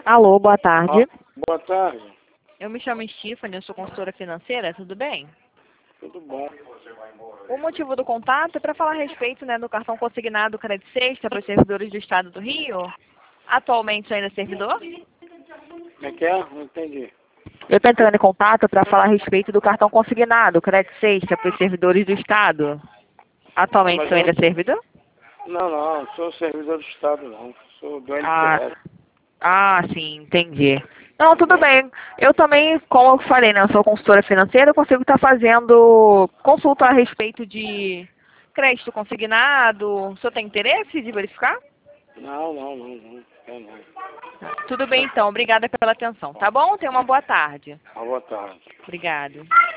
Alô, boa tarde. Boa tarde. Eu me chamo Stephanie, eu sou consultora financeira, tudo bem? Tudo bom? O motivo do contato é para falar a respeito, do cartão consignado Crédito Sexta para os servidores do Estado do Rio. Atualmente ainda é servidor? Como é que é? Não entendi. Eu estou entrando em contato para falar a respeito do cartão consignado Crédito Sexta para os servidores do Estado. Atualmente Mas sou ainda servidor? não sou servidor do Estado, não. Sou do Ah, NPS. sim, entendi. Não, tudo bem. Eu também, como eu falei, eu sou consultora financeira, eu consigo estar fazendo consulta a respeito de crédito consignado. O senhor tem interesse de verificar? Não. Tudo bem, então. Obrigada pela atenção, tá bom? Tenha uma boa tarde. Boa tarde. Obrigada.